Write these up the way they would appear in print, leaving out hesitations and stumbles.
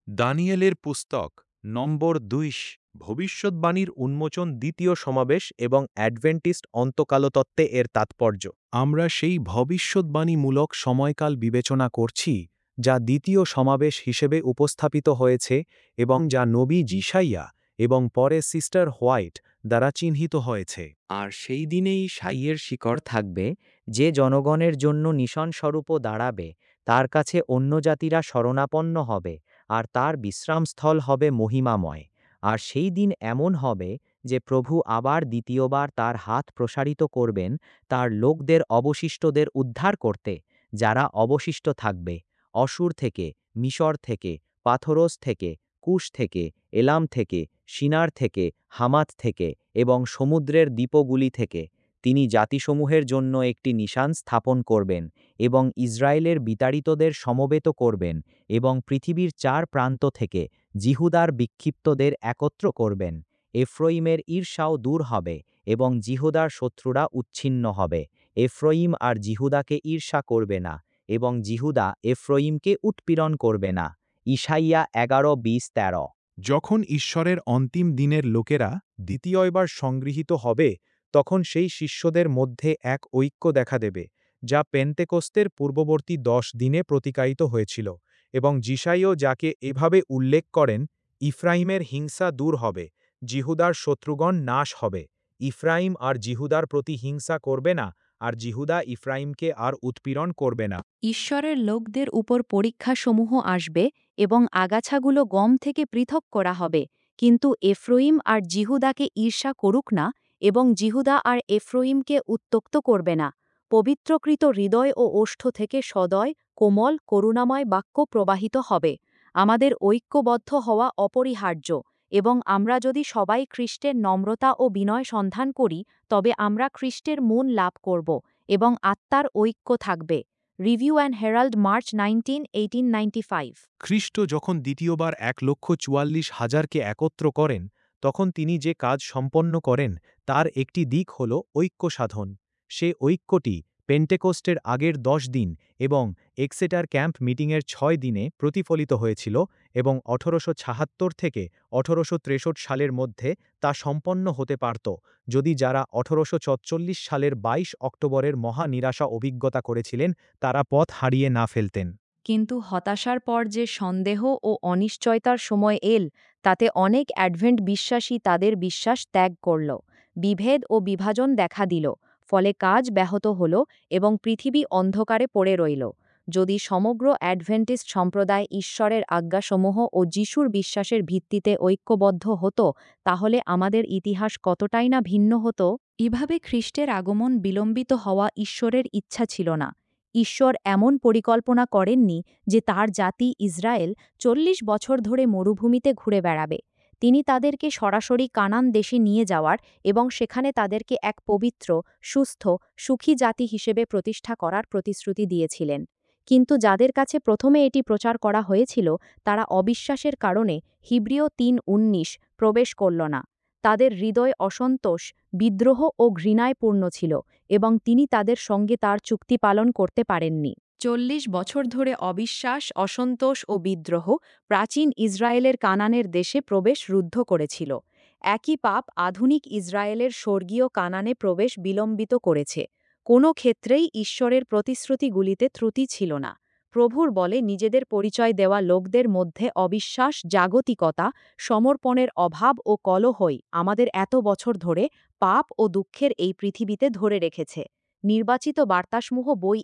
দানিয়েলের পুস্তক নম্বর ২ ভবিষ্যদ্বাণীর উন্মোচন দ্বিতীয় সমাবেশ এবং অ্যাডভেন্টিস্ট অন্তকালতত্ত্বে এর তাৎপর্য। আমরা সেই ভবিষ্যদ্বাণীমূলক সময়কাল বিবেচনা করছি যা দ্বিতীয় সমাবেশ হিসেবে উপস্থাপিত হয়েছে এবং যা নবী যিশাইয়া এবং পরে সিস্টার হোয়াইট দ্বারা চিহ্নিত হয়েছে। আর সেই দিনেই সাইয়ের শিকড় থাকবে, যে জনগণের জন্য নিশানস্বরূপও দাঁড়াবে, তার কাছে অন্য জাতিরা শরণাপন্ন হবে, আর তার বিশ্রামস্থল হবে মহিমাময়। আর সেই দিন এমন হবে যে প্রভু আবার দ্বিতীয়বার তার হাত প্রসারিত করবেন তার লোকদের অবশিষ্টদের উদ্ধার করতে, যারা অবশিষ্ট থাকবে, অসুর থেকে, মিশর থেকে, পাথরস থেকে, কুশ থেকে, এলাম থেকে, সিনার থেকে, হামাত থেকে এবং সমুদ্রের দ্বীপগুলি থেকে। তিনি জাতিসমূহের জন্য একটি নিশান স্থাপন করবেন এবং ইসরায়েলের বিতাড়িতদের সমবেত করবেন এবং পৃথিবীর ৪ প্রান্ত থেকে জিহুদার বিক্ষিপ্তদের একত্র করবেন। এফ্রইমের ঈর্ষাও দূর হবে এবং জিহুদার শত্রুরা উচ্ছিন্ন হবে। এফ্রইম আর জিহুদাকে ঈর্ষা করবে না এবং জিহুদা এফ্রইমকে উৎপীড়ন করবে না। ইশাইয়া ১১:২০-১৩। যখন ঈশ্বরের অন্তিম দিনের লোকেরা দ্বিতীয়বার সংগৃহীত হবে, তখন সেই শিষ্যদের মধ্যে এক ঐক্য দেখা দেবে, যা পেন্তেকোস্তের পূর্ববর্তী ১০ দিনে প্রতিকায়িত হয়েছিল, এবং যিশাইও যাকে এভাবে উল্লেখ করেন, ইফ্রাইমের হিংসা দূর হবে, জিহুদার শত্রুগণ নাশ হবে। ইফ্রাইম আর জিহুদার প্রতি হিংসা করবে না, আর জিহুদা ইফ্রাইমকে আর উৎপীড়ন করবে না। ঈশ্বরের লোকদের উপর পরীক্ষাসমূহ আসবে এবং আগাছাগুলো গম থেকে পৃথক করা হবে, কিন্তু এফ্রইম আর জিহুদাকে ঈর্ষা করুক না এবং জিহুদা আর এফ্রইমকে উত্ত্যক্ত করবে না। পবিত্রকৃত হৃদয় ও ওষ্ঠ থেকে সদয়, কোমল, করুণাময় বাক্য প্রবাহিত হবে। আমাদের ঐক্যবদ্ধ হওয়া অপরিহার্য, এবং আমরা যদি সবাই খ্রিস্টের নম্রতা ও বিনয় সন্ধান করি, তবে আমরা খ্রিস্টের মন লাভ করব এবং আত্মার ঐক্য থাকবে। Review and Herald, March 19, 1895। খ্রিস্ট যখন দ্বিতীয়বার ১,৪৪,০০০কে একত্র করেন, তখন তিনি যে কাজ সম্পন্ন করেন তার একটি দিক হল ঐক্য সাধন। সে ঐক্যটি পেন্টেকোস্টের আগের ১০ দিন এবং এক্সেটার ক্যাম্প মিটিংয়ের ৬ দিনে প্রতিফলিত হয়েছিল, এবং ১৮৭৬ থেকে ১৮৬৩ সালের মধ্যে তা সম্পন্ন হতে পারত যদি যারা ১৮৪৪ সালের ২২ অক্টোবরের মহা নিরাশা অভিজ্ঞতা করেছিলেন তারা পথ হারিয়ে না ফেলতেন। কিন্তু হতাশার পর যে সন্দেহ ও অনিশ্চয়তার সময় এল, তাতে অনেক অ্যাডভেন্ট বিশ্বাসী তাদের বিশ্বাস ত্যাগ করল। বিভেদ ও বিভাজন দেখা দিল, ফলে কাজ ব্যাহত হল এবং পৃথিবী অন্ধকারে পড়ে রইল। যদি সমগ্র অ্যাডভেন্টিস্ট সম্প্রদায় ঈশ্বরের আজ্ঞাসমূহ ও যিশুর বিশ্বাসের ভিত্তিতে ঐক্যবদ্ধ হতো, তাহলে আমাদের ইতিহাস কতটাই না ভিন্ন হতো। এভাবে খ্রিস্টের আগমন বিলম্বিত হওয়া ঈশ্বরের ইচ্ছা ছিল না। ঈশ্বর এমন পরিকল্পনা করেননি যে তার জাতি ইসরায়েল ৪০ বছর ধরে মরুভূমিতে ঘুরে বেড়াবে। তিনি তাদেরকে সরাসরি কানান দেশে নিয়ে যাওয়ার এবং সেখানে তাদেরকে এক পবিত্র, সুস্থ, সুখী জাতি হিসেবে প্রতিষ্ঠা করার প্রতিশ্রুতি দিয়েছিলেন। কিন্তু যাদের কাছে প্রথমে এটি প্রচার করা হয়েছিল, তারা অবিশ্বাসের কারণে হিব্রিয় ৩:১৯ প্রবেশ করল না। তাদের হৃদয় অসন্তোষ, বিদ্রোহ ও ঘৃণায় পূর্ণ ছিল, এবং তিনি তাদের সঙ্গে তার চুক্তি পালন করতে পারেননি। ৪০ বছর ধরে অবিশ্বাস, অসন্তোষ ও বিদ্রোহ প্রাচীন ইসরায়েলের কানানের দেশে প্রবেশ রুদ্ধ করেছিল। একই পাপ আধুনিক ইসরায়েলের স্বর্গীয় কানানে প্রবেশ বিলম্বিত করেছে। কোনো ক্ষেত্রেই ঈশ্বরের প্রতিশ্রুতিগুলিতে ত্রুটি ছিল না। প্রভুর বলে নিজেদের পরিচয় দেওয়া লোকদের মধ্যে অবিশ্বাস, জাগতিকতা, সমর্পণের অভাব ও কলহই আমাদের এত বছর ধরে পাপ ও দুঃখের এই পৃথিবীতে ধরে রেখেছে। নির্বাচিত বার্তাসমূহ বই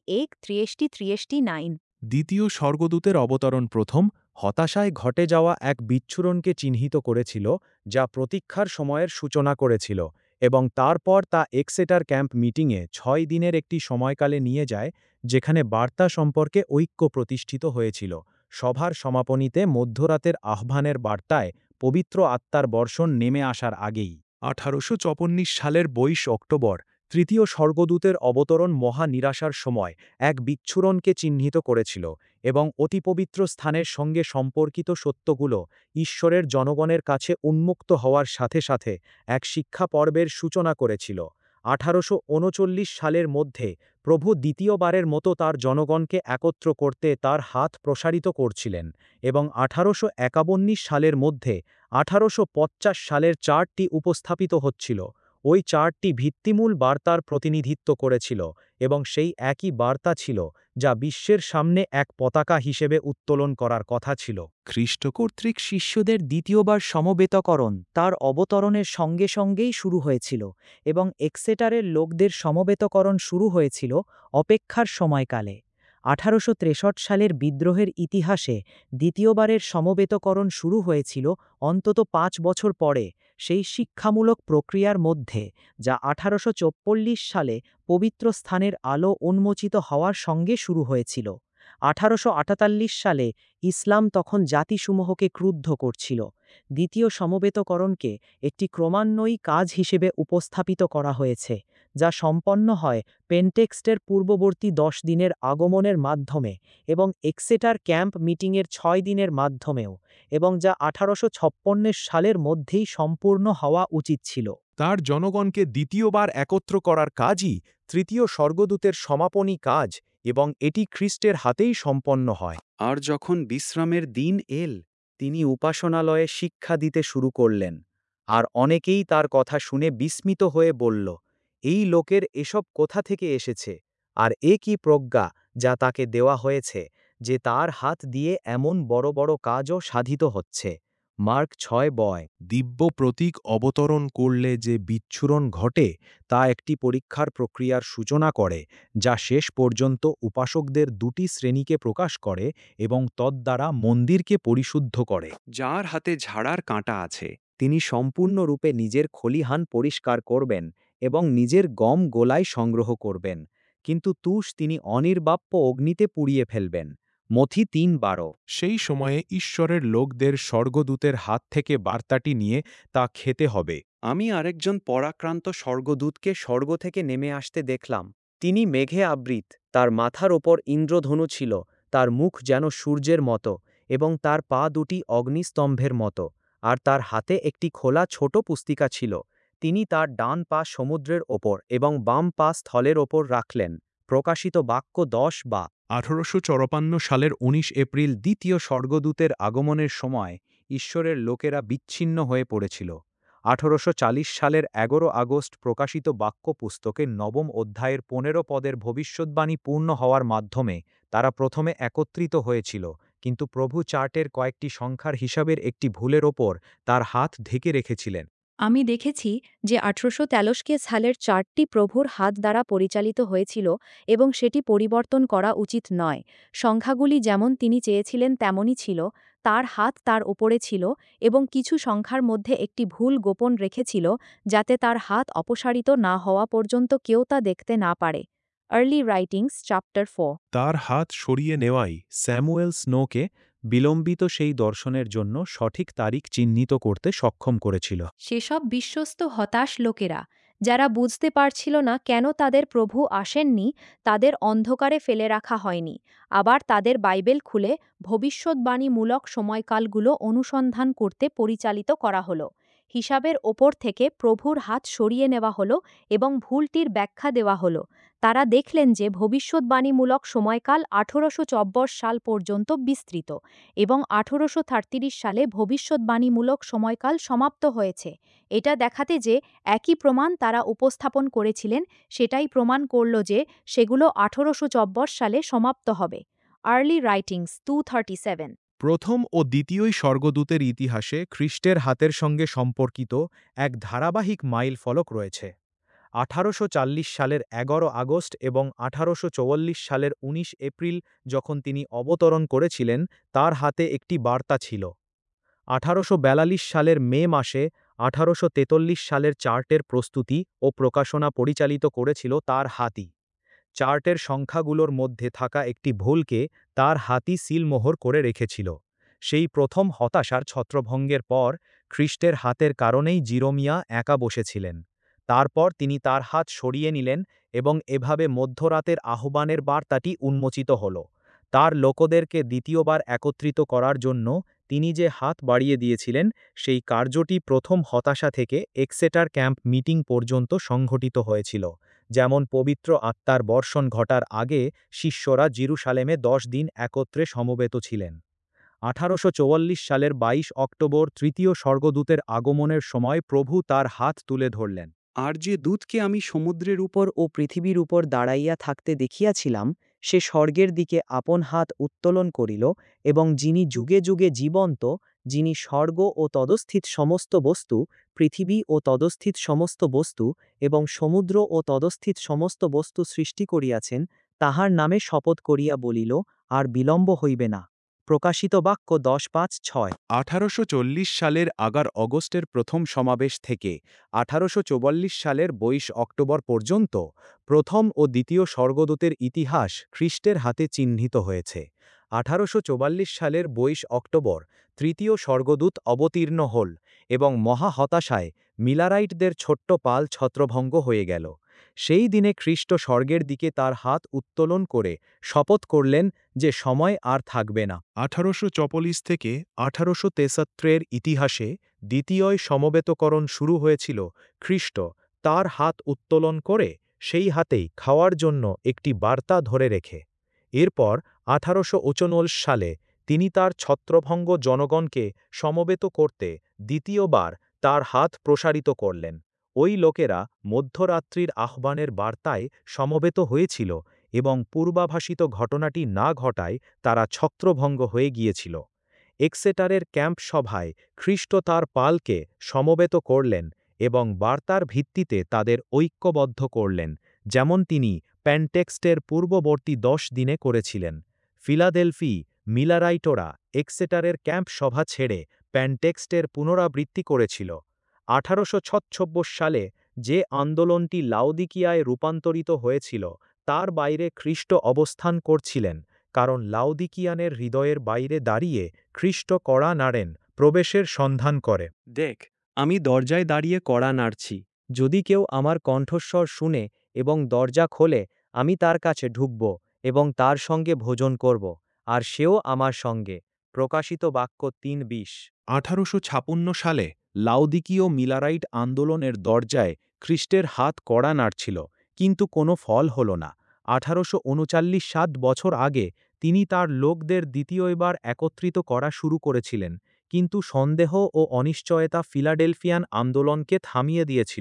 ১:৬৩-৬৩-৯। দ্বিতীয় স্বর্গদূতের অবতরণ প্রথম হতাশায় ঘটে যাওয়া এক বিচ্ছুরণকে চিহ্নিত করেছিল, যা প্রতীক্ষার সময়ের সূচনা করেছিল, এবং তারপর তা এক্সেটার ক্যাম্প মিটিংয়ে ৬ দিনের একটি সময়কালে নিয়ে যায়, যেখানে বার্তা সম্পর্কে ঐক্য প্রতিষ্ঠিত হয়েছিল। সভার সমাপনীতে মধ্যরাতের আহ্বানের বার্তায় পবিত্র আত্মার বর্ষণ নেমে আসার আগেই ১৮৫৪ সালের ২২ অক্টোবর তৃতীয় স্বর্গদূতের অবতরণ মহা নিরাশার সময় এক বিচ্ছুরণকে চিহ্নিত করেছিল, এবং অতি পবিত্র স্থানের সঙ্গে সম্পর্কিত সত্যগুলো ঈশ্বরের জনগণের কাছে উন্মুক্ত হওয়ার সাথে সাথে এক শিক্ষা পর্বের সূচনা করেছিল। ১৮৩৯ সালের মধ্যে প্রভু দ্বিতীয়বারের মতো তার জনগণকে একত্র করতে তার হাত প্রসারিত করছিলেন এবং 1851 সালের মধ্যে 1850 সালের চার্টটি উপস্থাপিত হচ্ছিল। ওই চার্টটি ভিত্তিমূল বার্তার প্রতিনিধিত্ব করেছিল এবং সেই একই বার্তা ছিল যা বিশ্বের সামনে এক পতাকা হিসেবে উত্তোলন করার কথা ছিল। খ্রিস্ট কর্তৃক শিষ্যদের দ্বিতীয়বার সমবেতকরণ তার অবতরণের সঙ্গে সঙ্গেই শুরু হয়েছিল এবং এক্সেটারের লোকদের সমবেতকরণ শুরু হয়েছিল অপেক্ষার সময়কালে। 1863 সালের বিদ্রোহের ইতিহাসে দ্বিতীয়বারের সমবেতকরণ শুরু হয়েছিল অন্তত 5 বছর পরে, সেই শিক্ষামূলক প্রক্রিয়ার মধ্যে, যা 1844 সালে পবিত্র স্থানের আলো উন্মোচিত হওয়ার সঙ্গে শুরু হয়েছিল। 1848 সালে ইসলাম তখন জাতিসমূহকে ক্রুদ্ধ করছিল। দ্বিতীয় সমবেতকরণকে একটি ক্রমান্বয়ী কাজ হিসেবে উপস্থাপিত করা হয়েছে, যা সম্পন্ন হয় পেন্টেক্সটের পূর্ববর্তী 10 দিনের আগমনের মাধ্যমে এবং এক্সেটার ক্যাম্প মিটিংয়ের 6 দিনের মাধ্যমেও, এবং যা 1856 সালের মধ্যেই সম্পূর্ণ হওয়া উচিত ছিল। তার জনগণকে দ্বিতীয়বার একত্র করার কাজই তৃতীয় স্বর্গদূতের সমাপনী কাজ এবং এটি খ্রিস্টের হাতেই সম্পন্ন হয়। আর যখন বিশ্রামের দিন এল, তিনি উপাসনালয়ে শিক্ষা দিতে শুরু করলেন। আর অনেকেই তার কথা শুনে বিস্মিত হয়ে বলল, এই লোকের এসব কোথা থেকে এসেছে, আর এ কি প্রজ্ঞা যা তাকে দেওয়া হয়েছে, যে তার হাত দিয়ে এমন বড় বড় কাজও সাধিত হচ্ছে। মার্ক 6 দিব্য প্রতীক অবতরণ করলে যে বিচ্ছুরণ ঘটে তা একটি পরীক্ষার প্রক্রিয়ার সূচনা করে, যা শেষ পর্যন্ত উপাসকদের দুটি শ্রেণীকে প্রকাশ করে এবং তদ্বারা মন্দিরকে পরিশুদ্ধ করে। যার হাতে ঝাড়ার কাঁটা আছে, তিনি সম্পূর্ণরূপে নিজের খলিহান পরিষ্কার করবেন এবং নিজের গম গোলায় সংগ্রহ করবেন, কিন্তু তুষ তিনি অনির্বাপ্য অগ্নিতে পুড়িয়ে ফেলবেন। মথি 3:12। সেই সময়ে ঈশ্বরের লোকদের স্বর্গদূতের হাত থেকে বার্তাটি নিয়ে তা খেতে হবে। আমি আরেকজন পরাক্রান্ত স্বর্গদূতকে স্বর্গ থেকে নেমে আসতে দেখলাম। তিনি মেঘে আবৃত, তার মাথার ওপর ইন্দ্রধনু ছিল, তার মুখ যেন সূর্যের মতো এবং তার পা দুটি অগ্নিস্তম্ভের মতো, আর তার হাতে একটি খোলা ছোট পুস্তিকা ছিল। তিনি তার ডান পা সমুদ্রের ওপর এবং বাম পা স্থলের ওপর রাখলেন। প্রকাশিত বাক্য 10:1854 সালের 19 এপ্রিল দ্বিতীয় স্বর্গদূতের আগমনের সময় ঈশ্বরের লোকেরা বিচ্ছিন্ন হয়ে পড়েছিল। 1840 সালের 11 আগস্ট প্রকাশিত বাক্য পুস্তকের 9ম অধ্যায়ের 15 পদের ভবিষ্যদ্বাণী পূর্ণ হওয়ার মাধ্যমে তারা প্রথমে একত্রিত হয়েছিল, কিন্তু প্রভু চার্টের কয়েকটি সংখ্যার হিসাবের একটি ভুলের ওপর তার হাত ঢেকে রেখেছিলেন। আমি দেখেছি যে 1863 সালের চার্টটি প্রভুর হাত দ্বারা পরিচালিত হয়েছিল এবং সেটি পরিবর্তন করা উচিত নয়। সংখ্যাগুলি যেমন তিনি চেয়েছিলেন তেমনই ছিল, তার হাত তার ওপরে ছিল এবং কিছু সংখ্যার মধ্যে একটি ভুল গোপন রেখেছিল যাতে তার হাত অপসারিত না হওয়া পর্যন্ত কেউ তা দেখতে না পারে। Early Writings chapter 4। তার হাত সরিয়ে নেওয়াই স্যামুয়েল স্নোকে বিলম্বিত সেই দর্শনের জন্য সঠিক তারিখ চিহ্নিত করতে সক্ষম করেছিল। সেসব বিশ্বস্ত হতাশ লোকেরা, যারা বুঝতে পারছিল না কেন তাদের প্রভু আসেননি, তাদের অন্ধকারে ফেলে রাখা হয়নি। আবার তাদের বাইবেল খুলে ভবিষ্যদ্বাণীমূলক সময়কালগুলো অনুসন্ধান করতে পরিচালিত করা হলো। হিসাবের ওপর থেকে প্রভুর হাত সরিয়ে নেওয়া হলো এবং ভুলটির ব্যাখ্যা দেওয়া হলো। তারা দেখলেন যে ভবিষ্যদ্বাণীমূলক সময়কাল 1824 সাল পর্যন্ত বিস্তৃত এবং 1833 সালে ভবিষ্যদ্বাণীমূলক সময়কাল সমাপ্ত হয়েছে। এটা দেখাতে যে একই প্রমাণ তারা উপস্থাপন করেছিলেন, সেটাই প্রমাণ করল যে সেগুলো 1824 সালে সমাপ্ত হবে। Early Writings 237। প্রথম ও দ্বিতীয় স্বর্গদূতের ইতিহাসে খ্রিস্টের হাতের সঙ্গে সম্পর্কিত এক ধারাবাহিক মাইল ফলক রয়েছে। 1840 সালের 11 আগস্ট এবং 1844 সালের 19 এপ্রিল যখন তিনি অবতরণ করেছিলেন, তার হাতে একটি বার্তা ছিল। 1842 সালের মে মাসে 1843 সালের চার্টের প্রস্তুতি ও প্রকাশনা পরিচালিত করেছিল তার হাতই। চার্টের সংখ্যাগুলোর মধ্যে থাকা একটি ভুলকে তার হাতি সিলমোহর করে রেখেছিল। সেই প্রথম হতাশার ছত্রভঙ্গের পর খ্রিস্টের হাতের কারণেই জিরোমিয়া একা বসেছিলেন। তারপর তিনি তার হাত সরিয়ে নিলেন এবং এভাবে মধ্যরাতের আহ্বানের বার্তাটি উন্মোচিত হল। তার লোকদেরকে দ্বিতীয়বার একত্রিত করার জন্য তিনি যে হাত বাড়িয়ে দিয়েছিলেন, সেই কার্যটি প্রথম হতাশা থেকে এক্সেটার ক্যাম্প মিটিং পর্যন্ত সংঘটিত হয়েছিল, যেমন পবিত্র আত্মার বর্ষণ ঘটার আগে শিষ্যরা জেরুসালেমে 10 দিন একত্রে সমবেত ছিলেন। 1844 সালের 22 অক্টোবর তৃতীয় স্বর্গদূতের আগমনের সময় প্রভু তার হাত তুলে ধরলেন। আর যে দূতকে আমি সমুদ্রের উপর ও পৃথিবীর উপর দাঁড়াইয়া থাকতে দেখিয়াছিলাম, সে স্বর্গের দিকে আপন হাত উত্তোলন করিল, এবং যিনি যুগে যুগে জীবন্ত, যিনি স্বর্গ ও তদস্থিত সমস্ত বস্তু, পৃথিবী ও তদস্থিত সমস্ত বস্তু, এবং সমুদ্র ও তদস্থিত সমস্ত বস্তু সৃষ্টি করিয়াছেন, তাহার নামে শপথ করিয়া বলিল, আর বিলম্ব হইবে না। প্রকাশিত বাক্য 10:5-6। 1840 সালের অগস্টের প্রথম সমাবেশ থেকে 1844 সালের 22 অক্টোবর পর্যন্ত প্রথম ও দ্বিতীয় স্বর্গদূতের ইতিহাস খ্রিস্টের হাতে চিহ্নিত হয়েছে। 1844 সালের 22 অক্টোবর তৃতীয় স্বর্গদূত অবতীর্ণ হল এবং মহা হতাশায় মিলারাইটদের ছোট্ট পাল ছত্রভঙ্গ হয়ে গেল। সেই দিনে খ্রিস্ট স্বর্গের দিকে তার হাত উত্তোলন করে শপথ করলেন যে সময় আর থাকবে না। 1844 থেকে 1873 ইতিহাসে দ্বিতীয় সমবেতকরণ শুরু হয়েছিল খ্রিস্ট তার হাত উত্তোলন করে সেই হাতেই খাওয়ার জন্য একটি বার্তা ধরে রেখে। এরপর 1839 সালে তিনি তার ছত্রভঙ্গ জনগণকে সমবেত করতে দ্বিতীয়বার তার হাত প্রসারিত করলেন। ওই লোকেরা মধ্যরাত্রির আহ্বানের বার্তায় সমবেত হয়েছিল এবং পূর্বাভাসিত ঘটনাটি না ঘটায় তারা ছত্রভঙ্গ হয়ে গিয়েছিল। এক্সেটারের ক্যাম্প সভায় খ্রিস্ট তার পালকে সমবেত করলেন এবং বার্তার ভিত্তিতে তাদের ঐক্যবদ্ধ করলেন, যেমন তিনি প্যান্টেক্সটের পূর্ববর্তী 10 দিনে করেছিলেন। ফিলাডেলফি মিলারাইটরা এক্সেটারের ক্যাম্প সভা ছেড়ে প্যান্টেক্সটের পুনরাবৃত্তি করেছিল। 1856 সালে যে আন্দোলনটি লাউদিকিয়ায় রূপান্তরিত হয়েছিল তার বাইরে খ্রিস্ট অবস্থান করছিলেন, কারণ লাউদিকিয়ানের হৃদয়ের বাইরে দাঁড়িয়ে খ্রিস্ট কড়া নাড়েন, প্রবেশের সন্ধান করে। দেখ, আমি দরজায় দাঁড়িয়ে কড়া নাড়ছি। যদি কেউ আমার কণ্ঠস্বর শুনে এবং দরজা খোলে, আমি তার কাছে ঢুকব এবং তার সঙ্গে ভোজন করব, আর সেও আমার সঙ্গে। প্রকাশিত বাক্য 3:20। 1856 সালে লাউদিকীয় মিলারাইট আন্দোলনের দরজায় খ্রিস্টের হাত কড়া নাড়ছিল, কিন্তু কোনো ফল হল না। 1839 7 বছর আগে তিনি তার লোকদের দ্বিতীয়বার একত্রিত করা শুরু করেছিলেন, কিন্তু সন্দেহ ও অনিশ্চয়তা ফিলাডেলফিয়ান আন্দোলনকে থামিয়ে দিয়েছিল।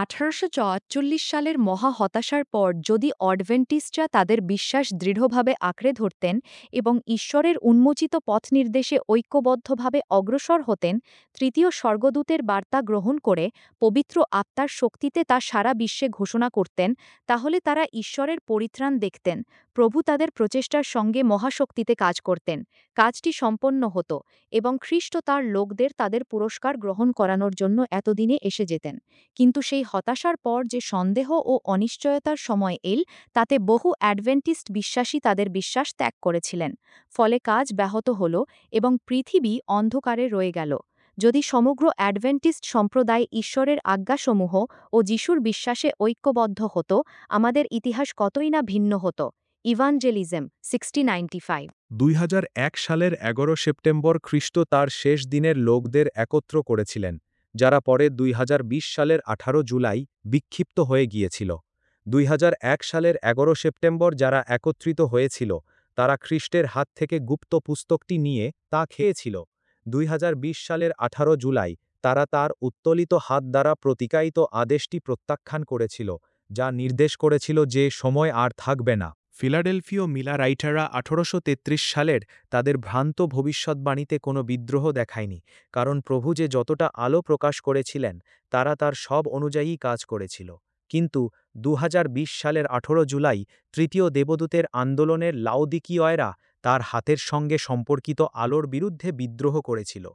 1844 সালের মহা হতাশার পর যদি অডভেন্টিস্টরা তাদের বিশ্বাস দৃঢ়ভাবে আঁকড়ে ধরতেন এবং ঈশ্বরের উন্মোচিত পথ নির্দেশে ঐক্যবদ্ধভাবে অগ্রসর হতেন, তৃতীয় স্বর্গদূতের বার্তা গ্রহণ করে পবিত্র আত্মার শক্তিতে তা সারা বিশ্বে ঘোষণা করতেন, তাহলে তারা ঈশ্বরের পরিত্রাণ দেখতেন। প্রভু তাদের প্রচেষ্টার সঙ্গে মহাশক্তিতে কাজ করতেন। কাজটি সম্পন্ন হতো এবং খ্রিস্ট তার লোকদের তাদের পুরস্কার গ্রহণ করানোর জন্য এতদিনে এসে যেতেন। কিন্তু সেই হতাশার পর যে সন্দেহ ও অনিশ্চয়তার সময় এল, তাতে বহু অ্যাডভেন্টিস্ট বিশ্বাসী তাদের বিশ্বাস ত্যাগ করেছিলেন। ফলে কাজ ব্যাহত হল এবং পৃথিবী অন্ধকারে রয়ে গেল। যদি সমগ্র অ্যাডভেন্টিস্ট সম্প্রদায় ঈশ্বরের আজ্ঞাসমূহ ও যিশুর বিশ্বাসে ঐক্যবদ্ধ হতো, আমাদের ইতিহাস কতই না ভিন্ন হতো। ইভানজেলিজম 1695। 2001 সালের 11 সেপ্টেম্বর খ্রিস্ট তার শেষ দিনের লোকদের একত্র করেছিলেন, যারা পরে 2020 সালের 18 জুলাই বিক্ষিপ্ত হয়ে গিয়েছিল। 2001 সালের 11 সেপ্টেম্বর যারা একত্রিত হয়েছিল তারা খ্রিস্টের হাত থেকে গুপ্ত পুস্তকটি নিয়ে তা খেয়েছিল। 2020 সালের 18 জুলাই তারা তার উত্তোলিত হাত দ্বারা প্রতিকায়িত আদেশটি প্রত্যাখ্যান করেছিল, যা নির্দেশ করেছিল যে সময় আর থাকবে না। ফিলাডেলফীয় মিলারাইটাররা 1833 সালের তাদের ভ্রান্ত ভবিষ্যৎবাণীতে কোনো বিদ্রোহ দেখায়নি, কারণ প্রভু যে যতটা আলো প্রকাশ করেছিলেন তারা তার সব অনুযায়ী কাজ করেছিল। কিন্তু 2020 সালের 18 জুলাই তৃতীয় দেবদূতের আন্দোলনের লাউদিকীয়রা তার হাতের সঙ্গে সম্পর্কিত আলোর বিরুদ্ধে বিদ্রোহ করেছিল।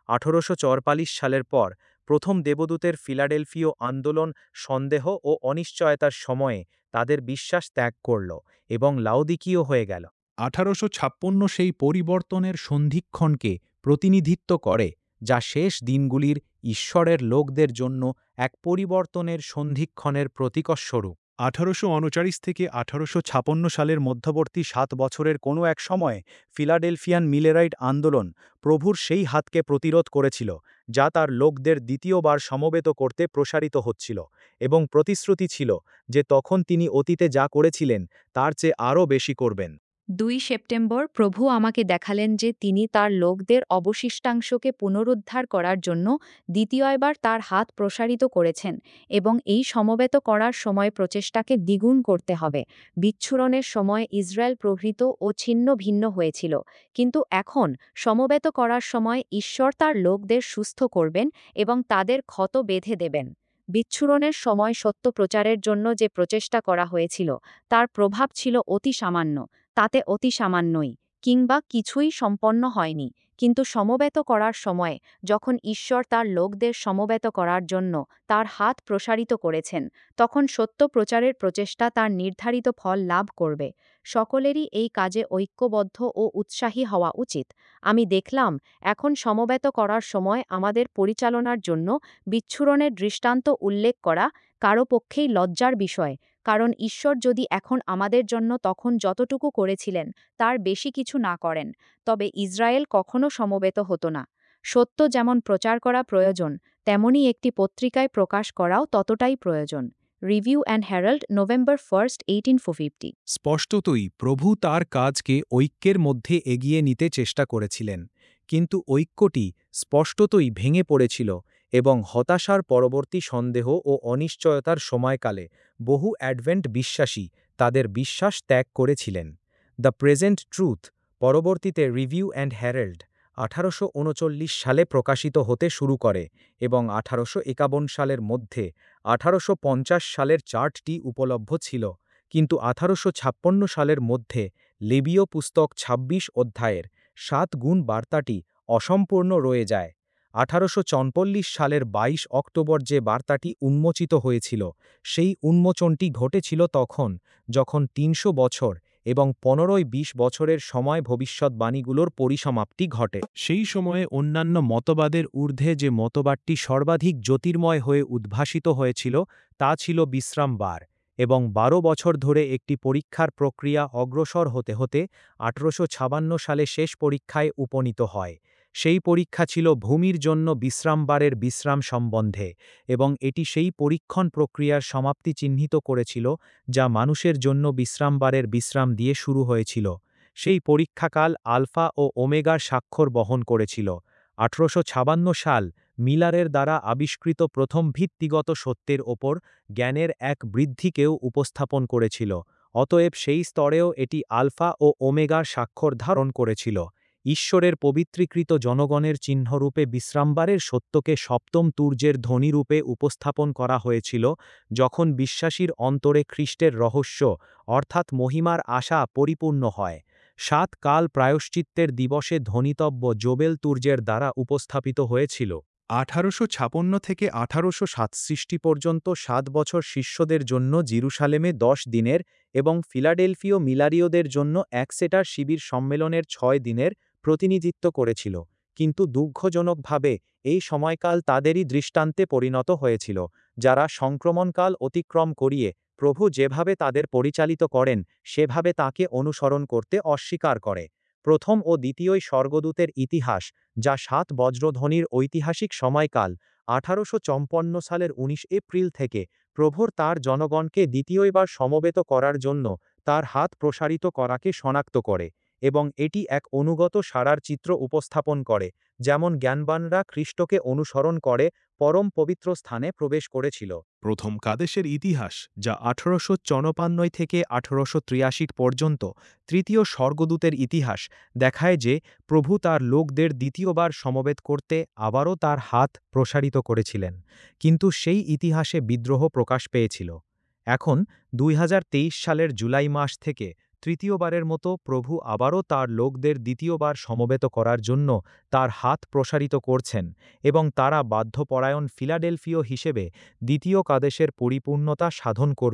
1844 সালের পর প্রথম দেবদূতের ফিলাডেলফীয় আন্দোলন সন্দেহ ও অনিশ্চয়তার সময়ে তাদের বিশ্বাস ত্যাগ করল এবং লাউদিকীয় হয়ে গেল। 1856 সেই পরিবর্তনের সন্ধিক্ষণকে প্রতিনিধিত্ব করে, যা শেষ দিনগুলির ঈশ্বরের লোকদের জন্য এক পরিবর্তনের সন্ধিক্ষণের প্রতীকস্বরূপ। 1839 থেকে 1856 সালের মধ্যবর্তী 7 বছরের কোনো এক সময়ে ফিলাডেলফিয়ান মিলেরাইট আন্দোলন প্রভুর সেই হাতকে প্রতিরোধ করেছিল যা তার লোকদের দ্বিতীয়বার সমবেত করতে প্রসারিত হচ্ছিল এবং প্রতিশ্রুতি ছিল যে তখন তিনি অতীতে যা করেছিলেন তার চেয়ে আরও বেশি করবেন। 2 সেপ্টেম্বর প্রভু আমাকে দেখালেন যে তিনি তার লোকদের অবশিষ্টাংশকে পুনরুদ্ধার করার জন্য দ্বিতীয়বার তার হাত প্রসারিত করেছেন এবং এই সমবেত করার সময় প্রচেষ্টাকে দ্বিগুণ করতে হবে। বিচ্ছুরণের সময় ইসরায়েল প্রভৃত ও ছিন্ন ভিন্ন হয়েছিল, কিন্তু এখন সমবেত করার সময় ঈশ্বর তার লোকদের সুস্থ করবেন এবং তাদের ক্ষত বেঁধে দেবেন। বিচ্ছুরণের সময় সত্য প্রচারের জন্য যে প্রচেষ্টা করা হয়েছিল তার প্রভাব ছিল অতি সামান্য, তাতে অতি সামান্যই কিংবা কিছুই সম্পন্ন হয়নি, কিন্তু সমবেত করার সময় যখন ঈশ্বর তার লোকদের সমবেত করার জন্য তার হাত প্রসারিত করেছেন, তখন সত্য প্রচারের প্রচেষ্টা তার নির্ধারিত ফল লাভ করবে। সকলেরই এই কাজে ঐক্যবদ্ধ ও উৎসাহী হওয়া উচিত। আমি দেখলাম এখন সমবেত করার সময় আমাদের পরিচালনার জন্য বিচ্ছুরণের দৃষ্টান্ত উল্লেখ করা কারো পক্ষেই লজ্জার বিষয়, কারণ ঈশ্বর যদি এখন আমাদের জন্য তখন যতটুকু করেছিলেন তার বেশি কিছু না করেন, তবে ইসরায়েল কখনো সমবেত হতো না। সত্য যেমন প্রচার করা প্রয়োজন, তেমনি একটি পত্রিকায় প্রকাশ করাও ততটাই প্রয়োজন। Review and Herald, November 1, 1850। স্পষ্টতই প্রভু তার কাজকে ঐক্যের মধ্যে এগিয়ে নিতে চেষ্টা করেছিলেন, কিন্তু ঐক্যটি স্পষ্টতই ভেঙে পড়েছিল এবং হতাশার পরবর্তী সন্দেহ ও অনিশ্চয়তার সময়কালে বহু অ্যাডভেন্ট বিশ্বাসী তাদের বিশ্বাস ত্যাগ করেছিলেন। দ্য প্রেজেন্ট ট্রুথ পরবর্তীতে রিভিউ অ্যান্ড হেরাল্ড 1839 সালে প্রকাশিত হতে শুরু করে এবং 1851 সালের মধ্যে 1850 সালের চার্টটি উপলব্ধ ছিল, কিন্তু 1856 সালের মধ্যে লেবীয় পুস্তক 26 অধ্যায়ের 7 গুণ বার্তাটি অসম্পূর্ণ রয়ে যায়। 1844 সালের 22 অক্টোবর যে বার্তাটি উন্মোচিত হয়েছিল, সেই উন্মোচনটি ঘটেছিল তখন যখন 300 বছর এবং 15-20 বছরের সময় ভবিষ্যৎবাণীগুলোর পরিসমাপ্তি ঘটে। সেই সময়ে অন্যান্য মতবাদের ঊর্ধ্বে যে মতবাদটি সর্বাধিক জ্যোতির্ময় হয়ে উদ্ভাসিত হয়েছিল তা ছিল বিশ্রামবার, এবং 12 বছর ধরে একটি পরীক্ষার প্রক্রিয়া অগ্রসর হতে হতে 1856 সালে শেষ পরীক্ষায় উপনীত হয়। সেই পরীক্ষা ছিল ভূমির জন্য বিশ্রামবারের বিশ্রাম সম্বন্ধে, এবং এটি সেই পরীক্ষণ প্রক্রিয়ার সমাপ্তি চিহ্নিত করেছিল যা মানুষের জন্য বিশ্রামবারের বিশ্রাম দিয়ে শুরু হয়েছিল। সেই পরীক্ষাকাল আলফা ও ওমেগার স্বাক্ষর বহন করেছিল। 1856 সাল মিলারের দ্বারা আবিষ্কৃত প্রথম ভিত্তিগত সত্যের ওপর জ্ঞানের এক বৃদ্ধিকেও উপস্থাপন করেছিল, অতএব সেই স্তরেও এটি আলফা ও ওমেগার স্বাক্ষর ধারণ করেছিল। ঈশ্বরের পবিত্রীকৃত জনগণের চিহ্নরূপে বিশ্রামবারের সত্যকে সপ্তম তুর্যের ধ্বনিরূপে উপস্থাপন করা হয়েছিল, যখন বিশ্বাসীর অন্তরে খ্রিস্টের রহস্য অর্থাৎ মহিমার আশা পরিপূর্ণ হয়। 7 কাল প্রায়শ্চিত্তের দিবসে ধ্বনিতব্য জোবেল তুর্যের দ্বারা উপস্থাপিত হয়েছিল। 1856 থেকে 1867 পর্যন্ত 7 বছর শিষ্যদের জন্য জিরুসালেমে 10 দিনের এবং ফিলাডেলফীয় মিলারীয়দের জন্য একসেটার শিবির সম্মেলনের 6 দিনের প্রতিনিধিত্ব করেছিল, কিন্তু দুঃখজনকভাবে এই সময়কাল তাদেরই দৃষ্টান্তে পরিণত হয়েছিল, যারা সংক্রমণকাল অতিক্রম করিয়ে প্রভু যেভাবে তাদের পরিচালিত করেন সেভাবে তাকে অনুসরণ করতে অস্বীকার করে। প্রথম ও দ্বিতীয় স্বর্গদূতের ইতিহাস, যা 7 বজ্রধ্বনির ঐতিহাসিক সময়কাল, 1854 সালের 19 এপ্রিল থেকে প্রভুর তার জনগণকে দ্বিতীয়বার সমবেত করার জন্য তার হাত প্রসারিত করাকে শনাক্ত করে, এবং এটি এক অনুগত সারার চিত্র উপস্থাপন করে, যেমন জ্ঞানবানরা খ্রিস্টকে অনুসরণ করে পরম পবিত্র স্থানে প্রবেশ করেছিল। প্রথম কাদেশের ইতিহাস, যা 1854 থেকে 1883 পর্যন্ত তৃতীয় স্বর্গদূতের ইতিহাস, দেখায় যে প্রভু তার লোকদের দ্বিতীয়বার সমবেত করতে আবারও তার হাত প্রসারিত করেছিলেন, কিন্তু সেই ইতিহাসে বিদ্রোহ প্রকাশ পেয়েছিল। এখন 2023 সালের জুলাই মাস থেকে তৃতীয়বারের মতো প্রভু আবারও তার লোকদের দ্বিতীয়বার সমবেত করার জন্য তার হাত প্রসারিত করছেন, এবং তারা বাধ্যপরায়ণ ফিলাডেলফীয় হিসেবে দ্বিতীয় কাদেশের পরিপূর্ণতা সাধন করবে।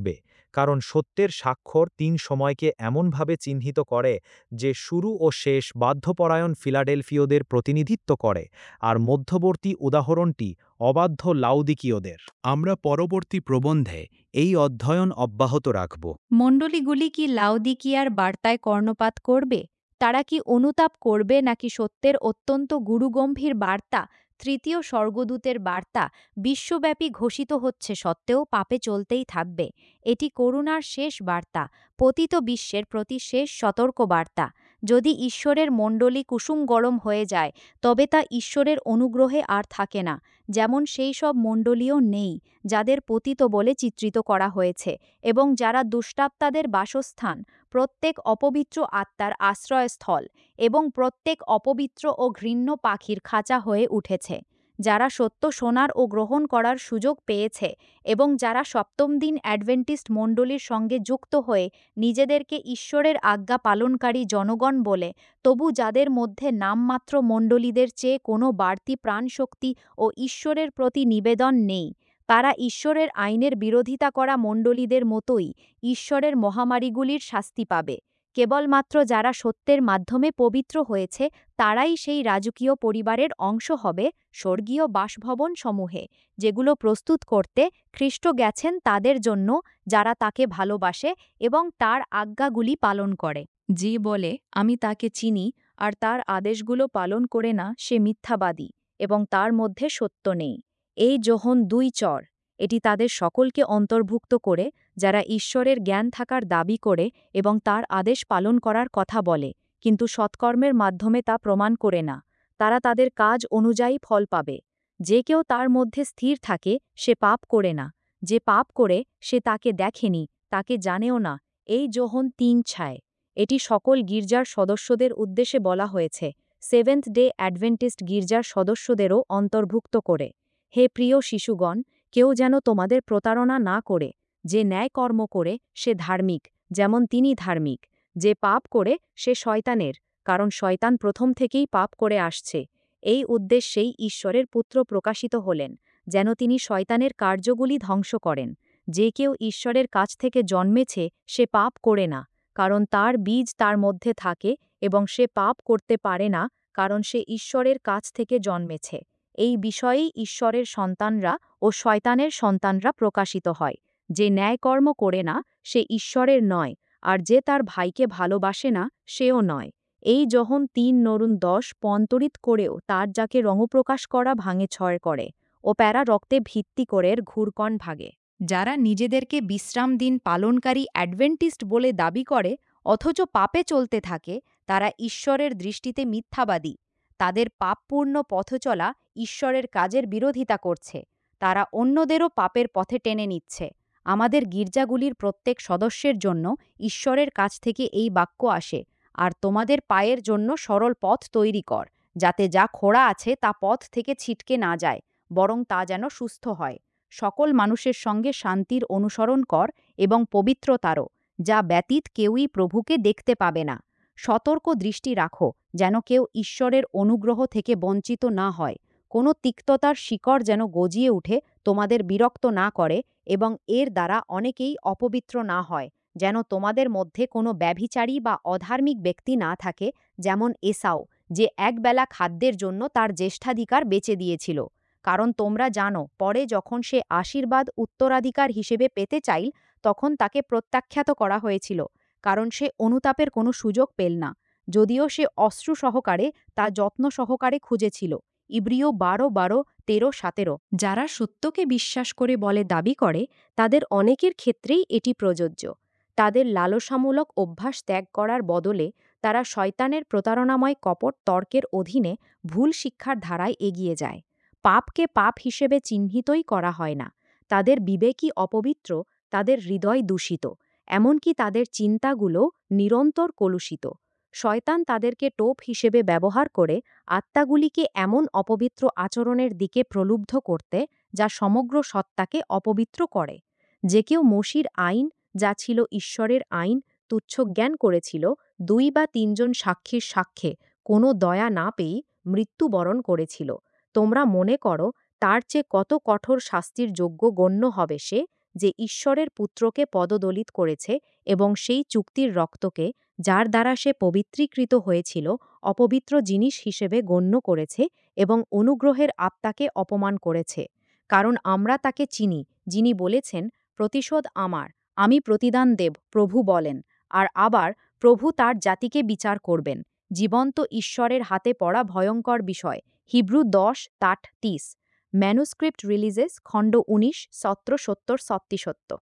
কারণ সত্যের স্বাক্ষর 3 সময়কে এমনভাবে চিহ্নিত করে যে শুরু ও শেষ বাধ্যপরায়ণ ফিলাডেলফীয়দের প্রতিনিধিত্ব করে, আর মধ্যবর্তী উদাহরণটি অবাধ্য লাউদিকীয়দের। আমরা পরবর্তী প্রবন্ধে এই অধ্যয়ন অব্যাহত রাখব। মণ্ডলীগুলি কি লাউদিকিয়ার বার্তায় কর্ণপাত করবে? তারা কি অনুতাপ করবে নাকি সত্যের অত্যন্ত গুরুগম্ভীর বার্তা, তৃতীয় স্বর্গদূতের বার্তা, বিশ্বব্যাপী ঘোষিত হচ্ছে সত্ত্বেও পাপে চলতেই থাকবে? এটি করুণার শেষ বার্তা, পতিত বিশ্বের প্রতি শেষ সতর্ক বার্তা। যদি ঈশ্বরের মণ্ডলী কুসুম গরম হয়ে যায়, তবে তা ঈশ্বরের অনুগ্রহে আর থাকে না, যেমন সেই সব মণ্ডলীও নেই যাদের পতিত বলে চিত্রিত করা হয়েছে এবং যারা দুষ্টাত্মাদের বাসস্থান, প্রত্যেক অপবিত্র আত্মার আশ্রয়স্থল এবং প্রত্যেক অপবিত্র ও ঘৃণ্য পাখির খাঁচা হয়ে উঠেছে, যারা সত্য শোনার ও গ্রহণ করার সুযোগ পেয়েছে এবং যারা সপ্তম দিন অ্যাডভেন্টিস্ট মণ্ডলীর সঙ্গে যুক্ত হয়ে নিজেদেরকে ঈশ্বরের আজ্ঞা পালনকারী জনগণ বলে, তবু যাদের মধ্যে নামমাত্র মণ্ডলীদের চেয়ে কোনো বাড়তি প্রাণশক্তি ও ঈশ্বরের প্রতি নিবেদন নেই, তারা ঈশ্বরের আইনের বিরোধিতা করা মণ্ডলীদের মতোই ঈশ্বরের মহামারীগুলির শাস্তি পাবে। কেবলমাত্র যারা সত্যের মাধ্যমে পবিত্র হয়েছে তারাই সেই রাজকীয় পরিবারের অংশ হবে, স্বর্গীয় বাসভবন সমূহে, যেগুলো প্রস্তুত করতে খ্রিস্ট গেছেন তাদের জন্য যারা তাকে ভালোবাসে এবং তার আজ্ঞাগুলি পালন করে। যে বলে, আমি তাকে চিনি, আর তার আদেশগুলো পালন করে না, সে মিথ্যাবাদী এবং তার মধ্যে সত্য নেই। এই যোহন 2:4। এটি তাদের সকলকে অন্তর্ভুক্ত করে যারা ঈশ্বরের জ্ঞান থাকার দাবি করে এবং তার আদেশ পালন করার কথা বলে, কিন্তু সৎকর্মের মাধ্যমে তা প্রমাণ করে না। তারা তাদের কাজ অনুযায়ী ফল পাবে। যে কেউ তার মধ্যে স্থির থাকে সে পাপ করে না। যে পাপ করে সে তাকে দেখেনি, তাকে জানেও না। এই যোহন 3:6। এটি সকল গির্জার সদস্যদের উদ্দেশ্যে বলা হয়েছে, সেভেন্থ ডে অ্যাডভেন্টিস্ট গির্জার সদস্যদেরও অন্তর্ভুক্ত করে। হে প্রিয় শিশুগণ, কেউ যেন তোমাদের প্রতারণা না করে। যে ন্যায় কর্ম করে সে ধার্মিক, যেমন তিনি ধার্মিক। যে পাপ করে সে শয়তানের, কারণ শয়তান প্রথম থেকেই পাপ করে আসছে। এই উদ্দেশ্যেই ঈশ্বরের পুত্র প্রকাশিত হলেন, যেন তিনি শয়তানের কার্যগুলি ধ্বংস করেন। যে কেউ ঈশ্বরের কাছ থেকে জন্মেছে সে পাপ করে না, কারণ তার বীজ তার মধ্যে থাকে এবং সে পাপ করতে পারে না, কারণ সে ঈশ্বরের কাছ থেকে জন্মেছে। এই বিষয়েই ঈশ্বরের সন্তানরা ও শয়তানের সন্তানরা প্রকাশিত হয়। যে ন্যায়কর্ম করে না সে ঈশ্বরের নয়, আর যে তার ভাইকে ভালোবাসে না সেও নয়। এই যোহন 3:10 পন্তরিত করেও তার যাকে রঙপ্রকাশ করা ভাঙে ছয় করে, ও প্যারা রক্তে ভিত্তি করে ঘুরকণ ভাগে। যারা নিজেদেরকে বিশ্রাম দিন পালনকারী অ্যাডভেন্টিস্ট বলে দাবি করে অথচ পাপে চলতে থাকে, তারা ঈশ্বরের দৃষ্টিতে মিথ্যাবাদী। তাদের পাপপূর্ণ পথচলা ঈশ্বরের কাজের বিরোধিতা করছে। তারা অন্যদেরও পাপের পথে টেনে নিচ্ছে। আমাদের গির্জাগুলির প্রত্যেক সদস্যের জন্য ঈশ্বরের কাছ থেকে এই বাক্য আসে, আর তোমাদের পায়ের জন্য সরল পথ তৈরি কর, যাতে যা খোঁড়া আছে তা পথ থেকে ছিটকে না যায়, বরং তা যেন সুস্থ হয়। সকল মানুষের সঙ্গে শান্তির অনুসরণ কর এবং পবিত্রতারও, যা ব্যতীত কেউই প্রভুকে দেখতে পাবে না। সতর্ক দৃষ্টি রাখো যেন কেউ ঈশ্বরের অনুগ্রহ থেকে বঞ্চিত না হয়। কোনো তিক্ততার শিকড় যেন গজিয়ে উঠে তোমাদের বিরক্ত না করে এবং এর দ্বারা অনেকেই অপবিত্র না হয়, যেন তোমাদের মধ্যে কোনো ব্যভিচারী বা অধার্মিক ব্যক্তি না থাকে, যেমন এসাও, যে একবেলা খাদ্যের জন্য তার জ্যেষ্ঠাধিকার বেচে দিয়েছিল। কারণ তোমরা জানো, পরে যখন সে আশীর্বাদ উত্তরাধিকার হিসেবে পেতে চাইল, তখন তাকে প্রত্যাখ্যাত করা হয়েছিল, কারণ সে অনুতাপের কোনো সুযোগ পেল না, যদিও সে অশ্রু সহকারে তা যত্ন সহকারে খুঁজেছিল। ইব্রিয় 12:12, 13:17। যারা সত্যকে বিশ্বাস করে বলে দাবি করে, তাদের অনেকের ক্ষেত্রেই এটি প্রযোজ্য। তাদের লালসামূলক অভ্যাস ত্যাগ করার বদলে তারা শয়তানের প্রতারণাময় কপট তর্কের অধীনে ভুল শিক্ষার ধারায় এগিয়ে যায়। পাপকে পাপ হিসেবে চিহ্নিতই করা হয় না। তাদের বিবেকই অপবিত্র, তাদের হৃদয় দূষিত, এমনকি তাদের চিন্তাগুলো নিরন্তর কলুষিত। শয়তান তাদেরকে টোপ হিসেবে ব্যবহার করে আত্মাগুলিকে এমন অপবিত্র আচরণের দিকে প্রলুব্ধ করতে, যা সমগ্র সত্তাকে অপবিত্র করে। যে কেউ মসির আইন, যা ছিল ঈশ্বরের আইন, তুচ্ছ জ্ঞান করেছিল, 2 বা 3 জন সাক্ষীর সাক্ষ্যে কোনো দয়া না পেয়ে মৃত্যুবরণ করেছিল। তোমরা মনে করো তার চেয়ে কত কঠোর শাস্তির যোগ্য গণ্য হবে সে, যে ঈশ্বরের পুত্রকে পদদলিত করেছে এবং সেই চুক্তির রক্তকে, যার দ্বারা সে পবিত্রীকৃত হয়েছিল, অপবিত্র জিনিস হিসেবে গণ্য করেছে এবং অনুগ্রহের আত্মাকে অপমান করেছে। কারণ আমরা তাকে চিনি, যিনি বলেছেন, প্রতিশোধ আমার, আমি প্রতিদান দেব, প্রভু বলেন। আর আবার প্রভু তার জাতিকে বিচার করবেন। জীবন্ত ঈশ্বরের হাতে পড়া ভয়ঙ্কর বিষয়। হিব্রু 10:30। ম্যানুস্ক্রিপ্ট রিলিজেস খণ্ড 19 1770।